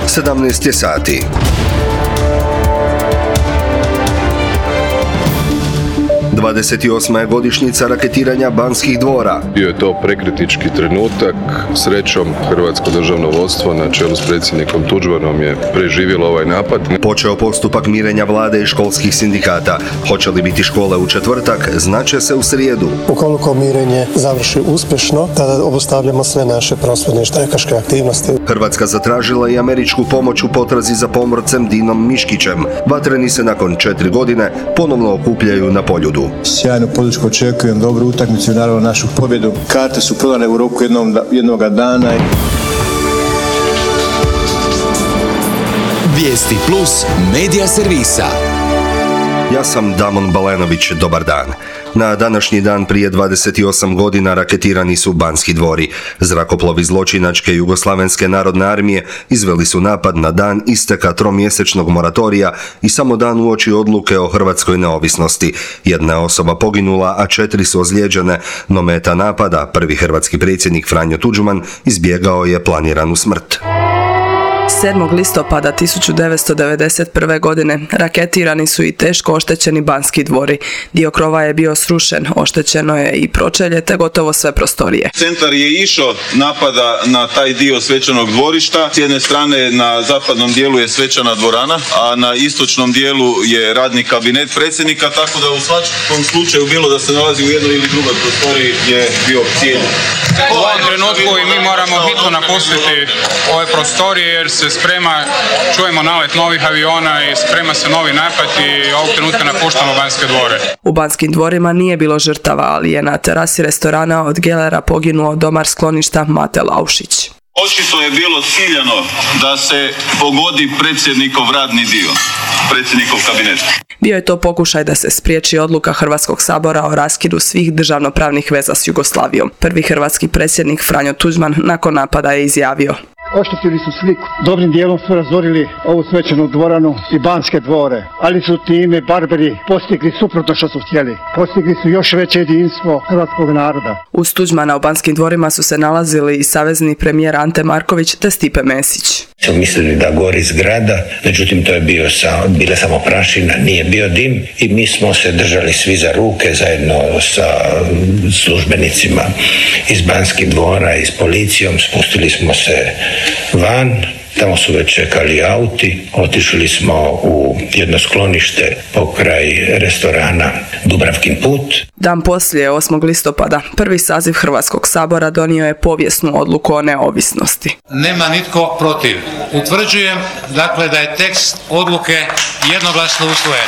17 je sati. ...28. godišnjica raketiranja Banskih dvora. Bio je to prekretnički trenutak. Srećom, hrvatsko državno vodstvo na čelu s predsjednikom Tuđmanom je preživjelo ovaj napad. Počeo postupak mirenja vlade i školskih sindikata. Hoće li biti škole u četvrtak, znaće se u srijedu. Ukoliko mirenje završi uspješno, tada obustavljamo sve naše prosvjedne i štrajkaške aktivnosti. Hrvatska zatražila i američku pomoć u potrazi za pomorcem Dinom Miškićem. Vatreni se nakon 4 godine ponovno okupljaju na Poljudu. Sjajnu podršku očekujem, dobru utakmicu i naravno našu pobjedu. Karte su prodane u roku jednoga dana. Vijesti plus medija servisa. Ja sam Damon Balenović, dobar dan. Na današnji dan prije 28 godina raketirani su Banski dvori. Zrakoplovi zločinačke Jugoslavenske narodne armije izveli su napad na dan isteka 3-mjesečnog moratorija i samo dan uoči odluke o hrvatskoj neovisnosti. Jedna je osoba poginula, a 4 su ozlijeđene, no meta napada, prvi hrvatski predsjednik Franjo Tuđman, izbjegao je planiranu smrt. 7. listopada 1991. godine raketirani su i teško oštećeni Banski dvori. Dio krova je bio srušen, oštećeno je i pročelje te gotovo sve prostorije. Centar je išao napada na taj dio svečanog dvorišta. S jedne strane na zapadnom dijelu je svečana dvorana, a na istočnom dijelu je radni kabinet predsjednika, tako da u svakom slučaju bilo da se nalazi u jednoj ili drugoj prostoriji je bio cijeljen. U ovom trenutku i mi moramo hitno napustiti ove prostorije jer se sprema, čujemo nalet novih aviona i sprema se novi napad i ovog trenutka napuštamo Banske dvore. U Banskim dvorima nije bilo žrtava, ali je na terasi restorana od Gelera poginuo domar skloništa Mate Laušić. Očito je bilo ciljano da se pogodi predsjednikov radni dio, predsjednikov kabinet. Bio je to pokušaj da se spriječi odluka Hrvatskog sabora o raskidu svih državnopravnih veza s Jugoslavijom. Prvi hrvatski predsjednik Franjo Tuđman nakon napada je izjavio: oštetili su sliku. Dobrim dijelom su razorili ovu svečanu dvoranu i Banske dvore, ali su time barbari postigli suprotno što su htjeli. Postigli su još veće jedinstvo hrvatskog naroda. Uz Tuđmana u Banskim dvorima su se nalazili i savezni premijer Ante Marković te Stipe Mesić. Su mislili da gori zgrada, međutim to je bila samo prašina, nije bio dim i mi smo se držali svi za ruke zajedno sa službenicima iz Banskih dvora i s policijom, spustili smo se van, tamo su već čekali auti, otišli smo u jedno sklonište pokraj restorana Dubravkin put. Dan poslije, 8. listopada, prvi saziv Hrvatskog sabora donio je povijesnu odluku o neovisnosti. Nema nitko protiv. Utvrđujem, dakle, da je tekst odluke jednoglasno usvojen.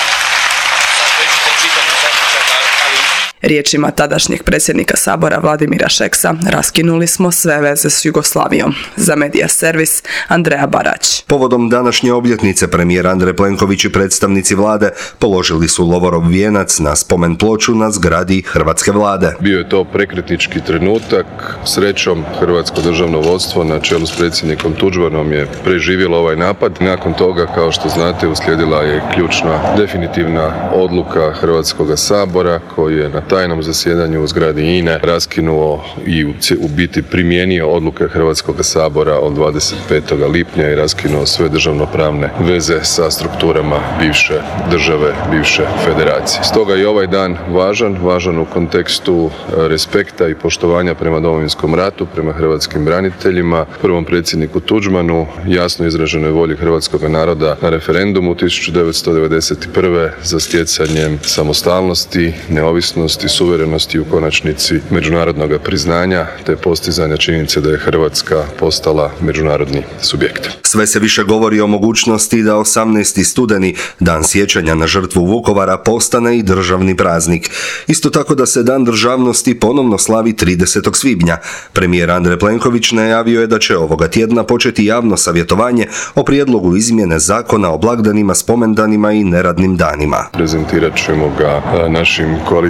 Riječima tadašnjeg predsjednika sabora Vladimira Šeksa, raskinuli smo sve veze s Jugoslavijom. Za medija servis Andreja Barać. Povodom današnje obljetnice premijer Andrej Plenković i predstavnici vlade položili su lovorov vijenac na spomen ploču na zgradi hrvatske vlade. Bio je to prekretnički trenutak. Srećom, hrvatsko državno vodstvo na čelu s predsjednikom Tuđmanom je preživjelo ovaj napad. Nakon toga, kao što znate, uslijedila je ključna definitivna odluka Hrvatskog sabora koji je na tajnom zasjedanju u zgradi INA-e raskinuo i u biti primijenio odluke Hrvatskog sabora od 25. lipnja i raskinuo sve državnopravne veze sa strukturama bivše države, bivše federacije. Stoga je ovaj dan važan u kontekstu respekta i poštovanja prema Domovinskom ratu, prema hrvatskim braniteljima, prvom predsjedniku Tuđmanu, jasno izraženoj volji hrvatskog naroda na referendumu 1991. za stjecanjem samostalnosti, neovisnosti, suverenosti i u konačnici međunarodnog priznanja te postizanja činjenice da je Hrvatska postala međunarodni subjekt. Sve se više govori o mogućnosti da 18. studeni, dan sjećanja na žrtvu Vukovara, postane i državni praznik. Isto tako da se Dan državnosti ponovno slavi 30. svibnja. Premijer Andrej Plenković najavio je da će ovoga tjedna početi javno savjetovanje o prijedlogu izmjene zakona o blagdanima, spomendanima i neradnim danima. Prezentirat ćemo ga našim koalicijskim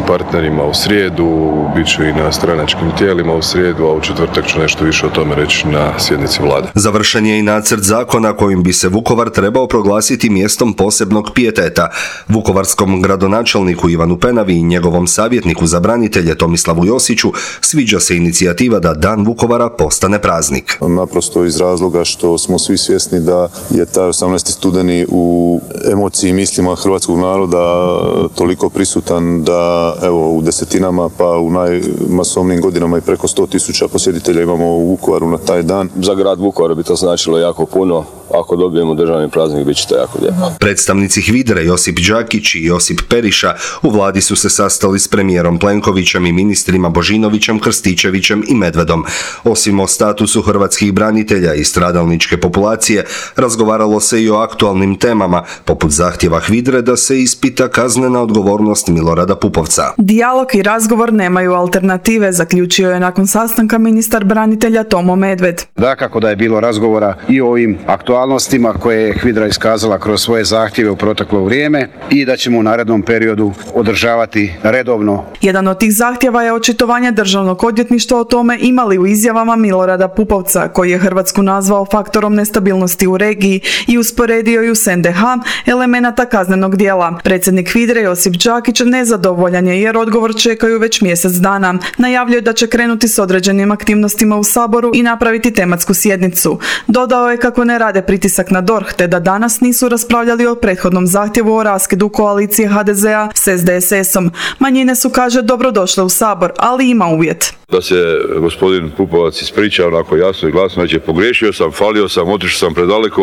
partnerima u srijedu, bit ću i na stranačkim tijelima u srijedu, a u četvrtak ću nešto više o tome reći na sjednici vlade. Završen je i nacrt zakona kojim bi se Vukovar trebao proglasiti mjestom posebnog pijeteta. Vukovarskom gradonačelniku Ivanu Penavi i njegovom savjetniku za branitelje Tomislavu Josiću sviđa se inicijativa da Dan Vukovara postane praznik. Naprosto iz razloga što smo svi svjesni da je taj 18. studeni u emociji i mislima hrvatskog naroda toliko prisutan da evo u desetinama pa u najmasovnijim godinama i preko 100.000 posjetitelja imamo u Vukovaru na taj dan. Za grad Vukovar bi to značilo jako puno. Ako dobijemo državni praznik, bit će to jako lijepo. Predstavnici HVIDRA Josip Đakić i Josip Periša u vladi su se sastali s premijerom Plenkovićem i ministrima Božinovićem, Krstičevićem i Medvedom. Osim o statusu hrvatskih branitelja i stradalničke populacije, razgovaralo se i o aktualnim temama, poput zahtjeva HVIDRA da se ispita kaznena odgovornost Milorada Pupovca. Dijalog i razgovor nemaju alternative, zaključio je nakon sastanka ministar branitelja Tomo Medved. Dakako da je bilo razgovora i o ovim aktualnostima koje je HVIDRA iskazala kroz svoje zahtjeve u proteklo vrijeme i da ćemo u narednom periodu održavati redovno. Jedan od tih zahtjeva je očitovanje Državnog odvjetništva o tome imali u izjavama Milorada Pupovca, koji je Hrvatsku nazvao faktorom nestabilnosti u regiji i usporedio ju s NDH elemenata kaznenog dijela. Predsjednik HVIDRA Josip Đakić nezadovoljan je jer odgovor čekaju već mjesec dana. Najavljuje da će krenuti s određenim aktivnostima u Saboru i napraviti tematsku sjednicu. Dodao je kako ne rade pritisak na DORH te da danas nisu raspravljali o prethodnom zahtjevu o raskidu koalicije HDZ-a s SDSS-om. Manjine su, kaže, dobrodošle u Sabor, ali ima uvjet. Da se gospodin Pupovac ispriča onako jasno i glasno, znači pogriješio sam, falio sam, otišao sam predaleko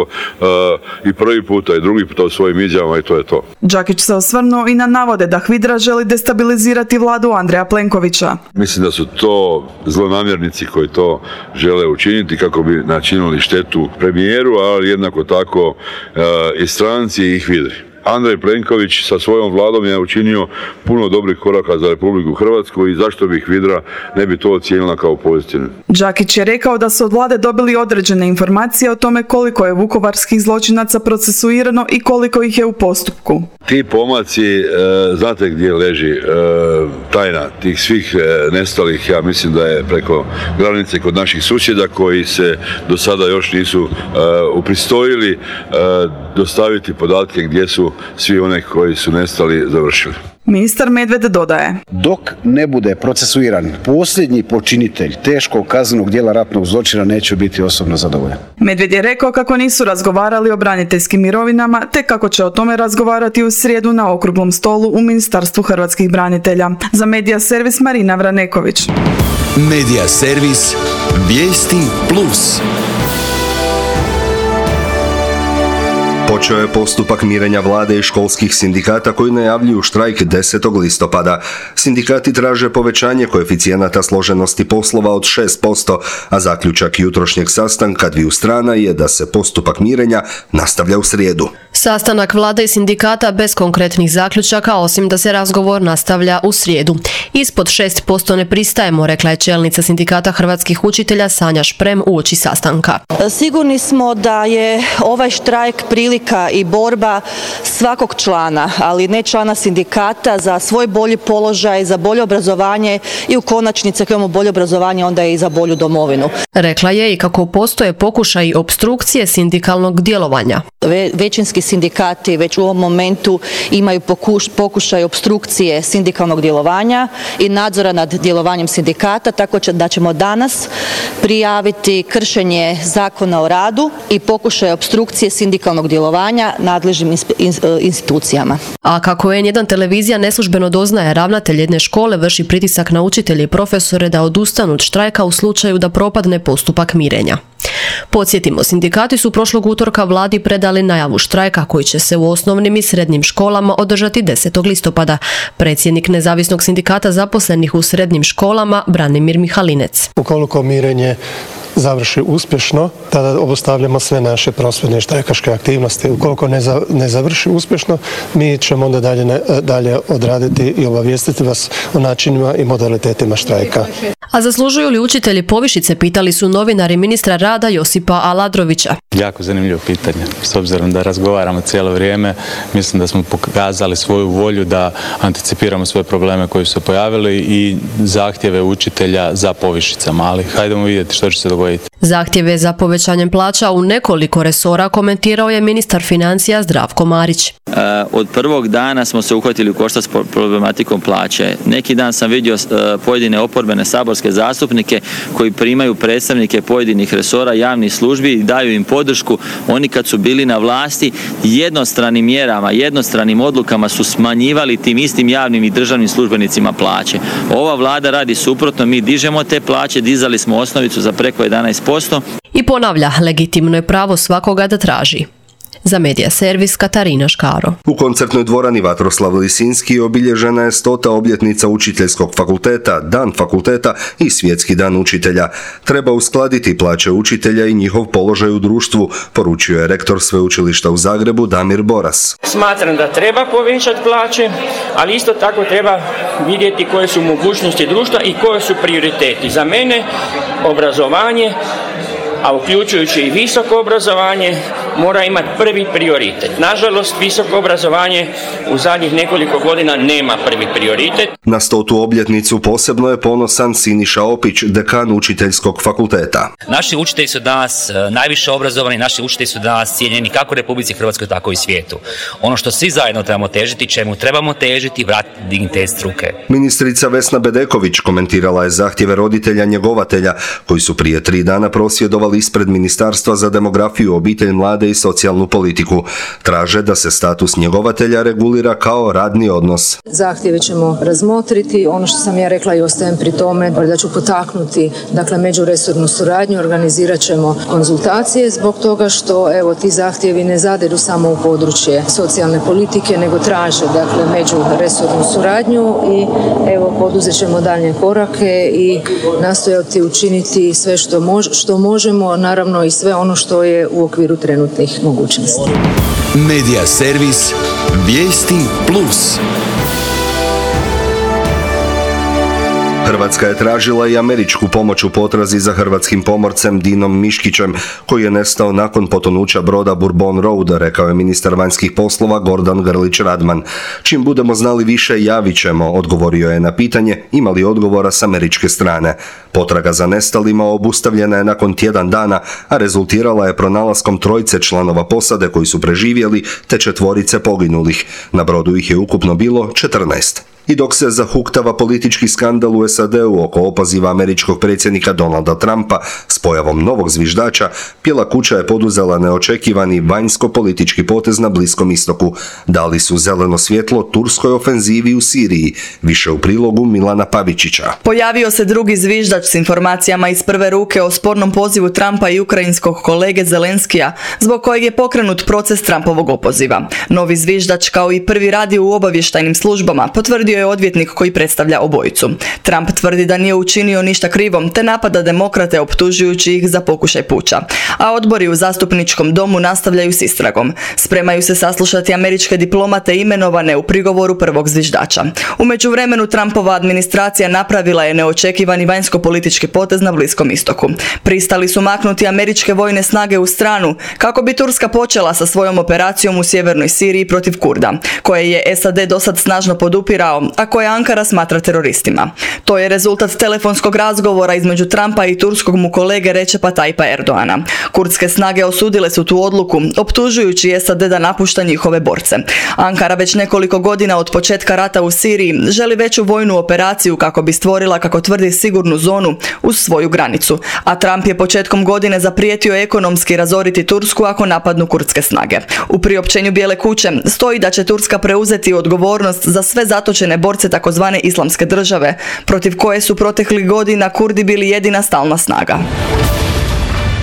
i prvi puta i drugi puta u svojim izjavama i to je to. Đakić se osvrnuo i na navode da HVIDRA želi destabilizirati vladu Andreja Plenkovića. Mislim da su to zlonamjernici koji to žele učiniti kako bi načinili štetu premijeru, ali jednako tako i stranci i HVIDRI. Andrej Plenković sa svojom vladom je učinio puno dobrih koraka za Republiku Hrvatsku i zašto bi HVIDRA ne bi to ocijenila kao pozitivno. Đakić je rekao da su od vlade dobili određene informacije o tome koliko je vukovarskih zločinaca procesuirano i koliko ih je u postupku. Ti pomaci, znate gdje leži tajna tih svih nestalih, ja mislim da je preko granice kod naših susjeda koji se do sada još nisu upristojili dostaviti podatke gdje su svi oni koji su nestali završili. Ministar Medved dodaje: dok ne bude procesuiran posljednji počinitelj teškog kaznenog djela ratnog zločina, neće biti osobno zadovoljan. Medved je rekao kako nisu razgovarali o braniteljskim mirovinama, te kako će o tome razgovarati u srijedu na okruglom stolu u Ministarstvu hrvatskih branitelja. Za Medija servis Marina Vraneković. Medija servis Vijesti Plus. Počeo je postupak mirenja vlade i školskih sindikata koji najavljuju štrajk 10. listopada. Sindikati traže povećanje koeficijenata složenosti poslova od 6%, a zaključak jutrošnjeg sastanka dviju strana je da se postupak mirenja nastavlja u srijedu. Sastanak vlade i sindikata bez konkretnih zaključaka, osim da se razgovor nastavlja u srijedu. Ispod 6% ne pristajemo, rekla je čelnica sindikata hrvatskih učitelja Sanja Šprem uoči sastanka. Sigurni smo da je ovaj štrajk prilika i borba svakog člana, ali ne člana sindikata, za svoj bolji položaj, za bolje obrazovanje i u konačnici ako imamo bolje obrazovanje onda je i za bolju domovinu. Rekla je i kako postoje pokušaj opstrukcije sindikalnog djelovanja. Većinski sindikati već u ovom momentu imaju pokušaj opstrukcije sindikalnog djelovanja i nadzora nad djelovanjem sindikata, tako da ćemo danas prijaviti kršenje Zakona o radu i pokušaj opstrukcije sindikalnog djelovanja nadležnim institucijama. A kako N1 televizija neslužbeno doznaje, ravnatelj jedne škole vrši pritisak na učitelje i profesore da odustanu od štrajka u slučaju da propadne postupak mirenja. Podsjetimo, sindikati su prošlog utorka vladi predali najavu štrajka koji će se u osnovnim i srednjim školama održati 10. listopada. Predsjednik Nezavisnog sindikata zaposlenih u srednjim školama Branimir Mihalinec. Ukoliko mirenje završi uspješno, tada obustavljamo sve naše prosvjedne i štrajkaške aktivnosti. Ukoliko ne završi uspješno, mi ćemo onda dalje odraditi i obavijestiti vas o načinima i modalitetima štrajka. A zaslužuju li učitelji povišice, pitali su novinari ministra rada Josipa Aladrovića. Jako zanimljivo pitanje. S obzirom da razgovaramo cijelo vrijeme, mislim da smo pokazali svoju volju da anticipiramo sve probleme koji su se pojavili i zahtjeve učitelja za povišicama, ali hajdemo vidjeti što će se dogoditi. Zahtjeve za povećanjem plaća u nekoliko resora komentirao je ministar financija Zdravko Marić. Od prvog dana smo se uhvatili u koštac s problematikom plaće. Neki dan sam vidio pojedine oporbene saborske zastupnike koji primaju predstavnike pojedinih resora javnih službi i daju im podršku. Oni kad su bili na vlasti jednostranim mjerama, jednostranim odlukama su smanjivali tim istim javnim i državnim službenicima plaće. Ova vlada radi suprotno, mi dižemo te plaće, dizali smo osnovicu za preko 11%. I ponavlja, legitimno je pravo svakoga da traži. Za Medija servis Katarina Škaro. U koncertnoj dvorani Vatroslav Lisinski obilježena je 100. obljetnica Učiteljskog fakulteta, Dan fakulteta i Svjetski dan učitelja. Treba uskladiti plaće učitelja i njihov položaj u društvu, poručio je rektor Sveučilišta u Zagrebu Damir Boras. Smatram da treba povećati plaće, ali isto tako treba vidjeti koje su mogućnosti društva i koje su prioriteti. Za mene obrazovanje, a uključujući i visoko obrazovanje, mora imati prvi prioritet. Nažalost, visoko obrazovanje u zadnjih nekoliko godina nema prvi prioritet. Na 100. obljetnicu posebno je ponosan Siniša Opić, dekan Učiteljskog fakulteta. Naši učitelji su danas najviše obrazovani, naši učitelji su danas cijenjeni kako u Republici Hrvatskoj, tako i svijetu. Ono što svi zajedno trebamo težiti, čemu trebamo težiti, vratiti dignitet struke. Ministrica Vesna Bedeković komentirala je zahtjeve roditelja njegovatelja koji su prije 3 dana prosvjedovali ispred Ministarstva za demografiju, obitelj, mlade i socijalnu politiku. Traže da se status njegovatelja regulira kao radni odnos. Zahtjeve ćemo razmotriti. Ono što sam ja rekla i ostajem pri tome da ću potaknuti međuresornu suradnju, organizirat ćemo konzultacije zbog toga što ti zahtjevi ne zadiru samo u područje socijalne politike, nego traže međuresornu suradnju i poduzet ćemo daljnje korake i nastojati učiniti sve što možemo, naravno i sve ono što je u okviru trenutnih mogućnosti. Medija servis Vijesti Plus. Hrvatska je tražila i američku pomoć u potrazi za hrvatskim pomorcem Dinom Miškićem, koji je nestao nakon potonuća broda Bourbon Road, rekao je ministar vanjskih poslova Gordan Grlić Radman. Čim budemo znali više, javit ćemo, odgovorio je na pitanje ima li odgovora s američke strane. Potraga za nestalima obustavljena je nakon tjedan dana, a rezultirala je pronalaskom 3 članova posade koji su preživjeli, te 4 poginulih. Na brodu ih je ukupno bilo 14. I dok se zahuktava politički skandal u SAD-u oko opoziva američkog predsjednika Donalda Trumpa s pojavom novog zviždača, Bijela kuća je poduzela neočekivani vanjsko-politički potez na Bliskom istoku. Dali su zeleno svjetlo turskoj ofenzivi u Siriji, više u prilogu Milana Pavičića. Pojavio se drugi zviždač s informacijama iz prve ruke o spornom pozivu Trumpa i ukrajinskog kolege Zelenskija, zbog kojeg je pokrenut proces Trumpovog opoziva. Novi zviždač, kao i prvi, radi u obavještajnim službama, potvrdio je odvjetnik koji predstavlja obojicu. Trump tvrdi da nije učinio ništa krivo, te napada demokrate optužujući ih za pokušaj puča. A odbori u zastupničkom domu nastavljaju s istragom. Spremaju se saslušati američke diplomate imenovane u prigovoru prvog zviždača. U međuvremenu Trumpova administracija napravila je neočekivani vanjsko-politički potez na Bliskom istoku. Pristali su maknuti američke vojne snage u stranu kako bi Turska počela sa svojom operacijom u sjevernoj Siriji protiv Kurda, koje je SAD dosad snažno podupirao, a koje Ankara smatra teroristima. To je rezultat telefonskog razgovora između Trumpa i turskog mu kolege Recepa Tayyipa Erdoana. Kurdske snage osudile su tu odluku, optužujući SAD da napušta njihove borce. Ankara već nekoliko godina od početka rata u Siriji želi veću vojnu operaciju kako bi stvorila, kako tvrdi, sigurnu zonu uz svoju granicu, a Trump je početkom godine zaprijetio ekonomski razoriti Tursku ako napadnu kurdske snage. U priopćenju Bijele kuće stoji da će Turska preuzeti odgovornost za sve zatočene borce takozvane Islamske države, protiv koje su proteklih godina Kurdi bili jedina stalna snaga.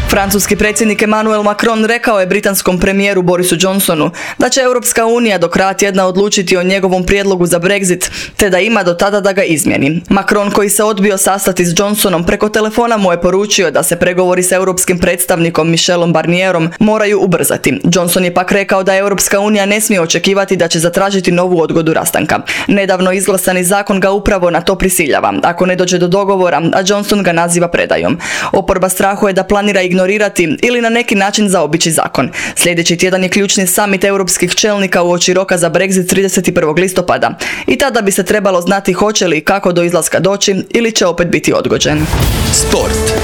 Francuski predsjednik Emmanuel Macron rekao je britanskom premijeru Borisu Johnsonu da će Europska unija do kraja tjedna odlučiti o njegovom prijedlogu za Brexit, te da ima do tada da ga izmjeni. Macron, koji se odbio sastati s Johnsonom preko telefona, mu je poručio da se pregovori s europskim predstavnikom Michelom Barnierom moraju ubrzati. Johnson je pak rekao da Europska unija ne smije očekivati da će zatražiti novu odgodu rastanka. Nedavno izglasani zakon ga upravo na to prisiljava, ako ne dođe do dogovora, a Johnson ga naziva predajom. Oporba strahuje da planira ignorirati ili na neki način zaobići zakon. Sljedeći tjedan je ključni samit europskih čelnika uoči roka za Brexit 31. listopada i tada bi se trebalo znati hoće li i kako do izlaska doći ili će opet biti odgođen. Sport.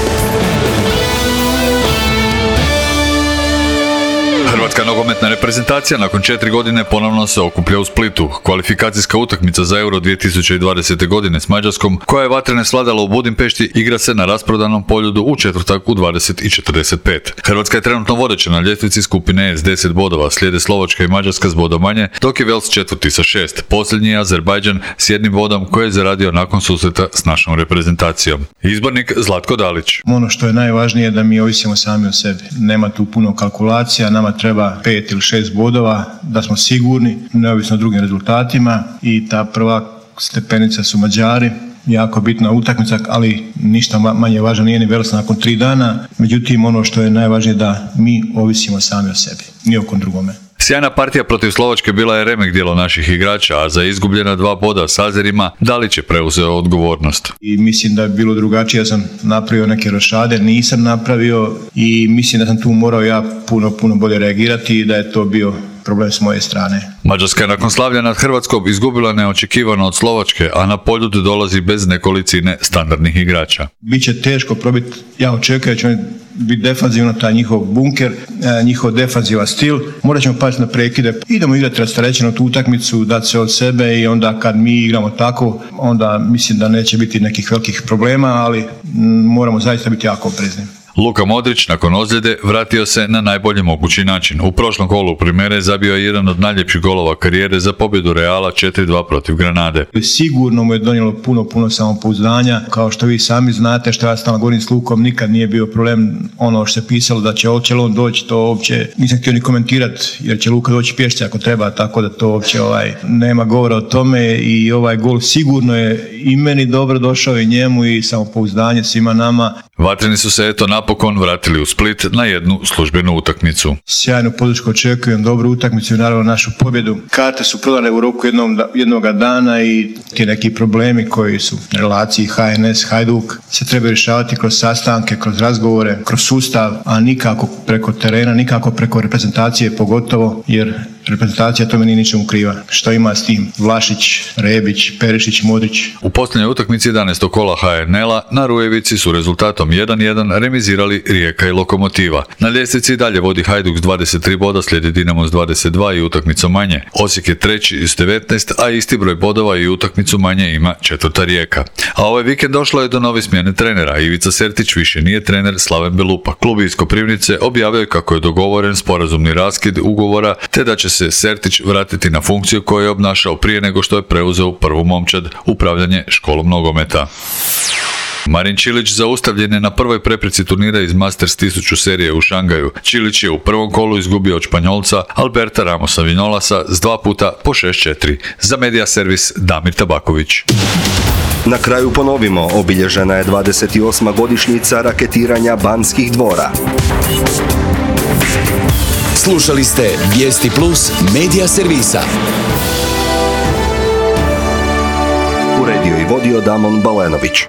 Hrvatska nogometna reprezentacija nakon 4 godine ponovno se okuplja u Splitu. Kvalifikacijska utakmica za Euro 2020. godine s Mađarskom, koja je vatrene svladala u Budimpešti, igra se na rasprodanom Poljudu u četvrtak u 20:45. Hrvatska je trenutno vodeća na ljestvici skupine S 10 bodova, slijede Slovačka i Mađarska s bodom manje, dok je Wales četvrti sa 6. Posljednji je Azerbajdžan s 1 bodom koje je zaradio nakon susreta s našom reprezentacijom. Izbornik Zlatko Dalić. Ono što je najvažnije je da mi ovisimo sami o sebi. Nema tu puno kalkulacija, nama treba 5 ili 6 bodova da smo sigurni, neovisno o drugim rezultatima, i ta prva stepenica su Mađari. Jako bitna utakmica, ali ništa manje važno nije ni Wales nakon 3 dana. Međutim, ono što je najvažnije da mi ovisimo sami o sebi, ni o kom drugome. Sjajna partija protiv Slovačke bila je remek djelo naših igrača, a za izgubljena 2 boda s Azerima Dalić je preuzeo odgovornost. I mislim da je bilo drugačije, ja sam napravio neke rošade, nisam napravio, i mislim da sam tu morao ja puno bolje reagirati i da je to bio problem s moje strane. Mađarska je nakon slavlja nad Hrvatskom izgubila neočekivano od Slovačke, a na Poljud dolazi bez nekolicine standardnih igrača. Biće teško probiti, ja očekujem da će biti defanzivno taj njihov bunker, njihov defanzivan stil. Morat ćemo paziti na prekide. Idemo igrati rasterećeno tu utakmicu, dati se od sebe, i onda kad mi igramo tako, onda mislim da neće biti nekih velikih problema, ali moramo zaista biti jako oprezni. Luka Modrić nakon ozljede vratio se na najbolji mogući način. U prošlom kolu Primere zabio je jedan od najljepših golova karijere za pobjedu Reala 4-2 protiv Granade. Sigurno mu je donijelo puno samopouzdanja. Kao što vi sami znate, što ja stalno govorim s Lukom, nikad nije bio problem ono što se pisalo da će on doći, to uopće nisam htio ni komentirati, jer će Luka doći pješce ako treba, tako da to uopće nema govora o tome, i ovaj gol sigurno je i meni dobro došao, i njemu, i samopouzdanje svima nama. Vatreni su se napokon vratili u Split na jednu službenu utakmicu. Sjajnu podršku očekujem, dobru utakmicu i naravno našu pobjedu. Karte su prodane u roku jednoga dana, i ti neki problemi koji su u relaciji HNS, Hajduk se treba rješavati kroz sastanke, kroz razgovore, kroz sustav, a nikako preko terena, nikako preko reprezentacije pogotovo, jer reprezentacija tome nije ničemu kriva. Što ima s tim? Vlašić, Rebić, Perišić, Modrić. U posljednjoj utakmici 11. kola HNL-a na Rujevici su rezultatom 1-1 remizirali Rijeka i Lokomotiva. Na ljestvici dalje vodi Hajduk s 23 boda, slijedi Dinamo s 22 i utakmicom manje. Osijek je treći s 19, a isti broj bodova i utakmicu manje ima četvrta Rijeka. A ovaj vikend došlo je do nove smjene trenera. Ivica Sertić više nije trener Slaven Belupa. Klub iz Koprivnice objavio je kako je dogovoren sporazumni raskid ugovora, te da će se Sertić vratiti na funkciju koju je obnašao prije nego što je preuzeo prvu momčad, upravljanje školom nogometa. Marin Čilić zaustavljen je na prvoj prepreci turnira iz Masters 1000 serije u Šangaju. Čilić je u prvom kolu izgubio od Španjolca Alberta Ramosa Vinolasa s 2 puta po 6-4. Za Media Servis Damir Tabaković. Na kraju ponovimo, obilježena je 28. godišnjica raketiranja Banskih dvora. Slušali ste Vijesti Plus Media Servisa. Uredio i vodio Damon Balenović.